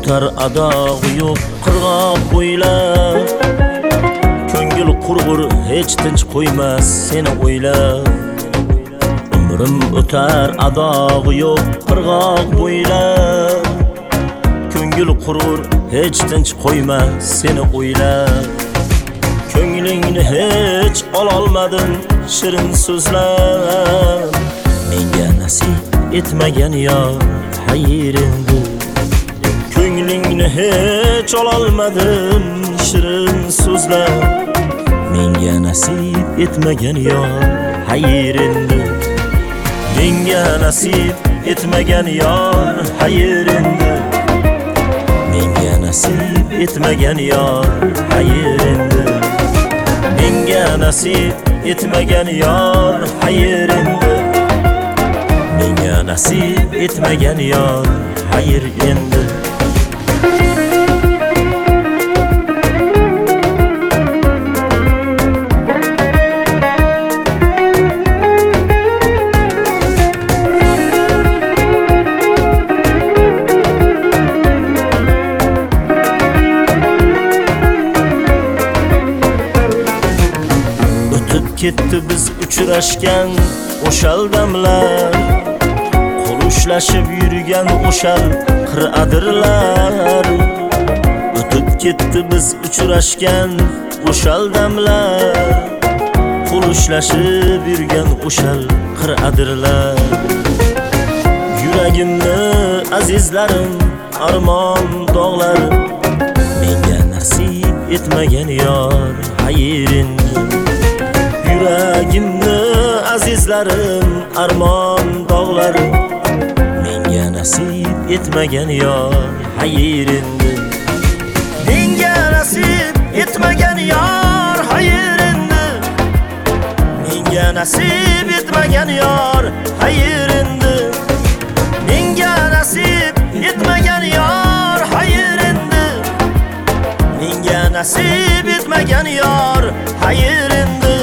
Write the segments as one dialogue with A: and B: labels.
A: o'tar adog'i yo'q qirg'oq bo'ylab. Ko'ngil qurg'ur hech tinch qo'ymas seni o'ylab. Umrim o'tar adog'i yo'q qirg'oq bo'ylab. Ko'ngil qurg'ur hech tinch qo'ymas seni o'ylab. Ko'nglingni hech ololmadim shirin so'zlab. Menga nasib etmagan yor hayringdir. Ko'nglingni hech ololmadim shirin so'zlab. Menga nasib etmagan yor hayringdir. Menga nasib etmagan yor hayringdir. Menga nasib etmagan yor hayringdir. Menga nasib etmagan yor hayringdir. Menga nasib etmagan yor hayr endi. Ketdi biz uchrashgan o'shal damlar. Qo'l ushlashib yurgan o'shal qir'adirlar. O'tib ketdi biz uchrashgan o'shal damlar. Qo'l ushlashib yurgan o'shal qir'adirlar. Yuragimni azizlarim armon dog'lar. Menga nasib etmagan yor hayringdir. Yuragimni azizlarim armon dog'larim. Menga nasib etmagan yor hayringdir. Menga nasib etmagan yor hayringdir. Menga nasib etmagan yor hayringdir. Menga nasib etmagan yor hayringdir. Menga nasib etmagan yor hayringdir.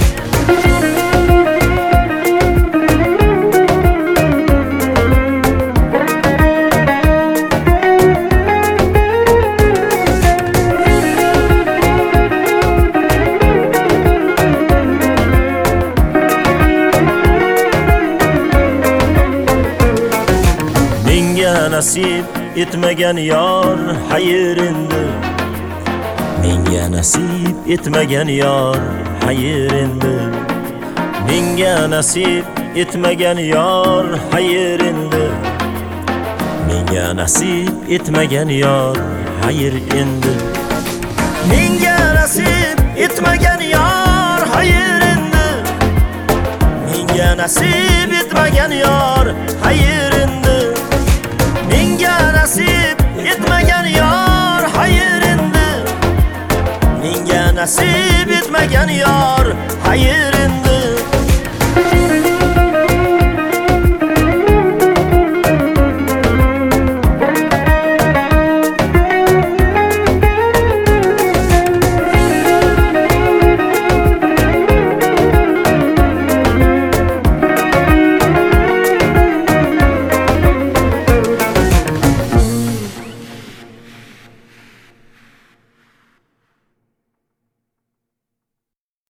A: Nasib etmagan yor hayringdir. Menga nasib etmagan yor hayringdir. Menga nasib etmagan yor hayringdir. Menga nasib etmagan yor hayr endi. Menga nasib etmagan yor hayringdir. Menga nasib etmagan yor hayringdir. Menga nasib etmagan yor hayringdir. Menga nasib etmagan yor hayringdir.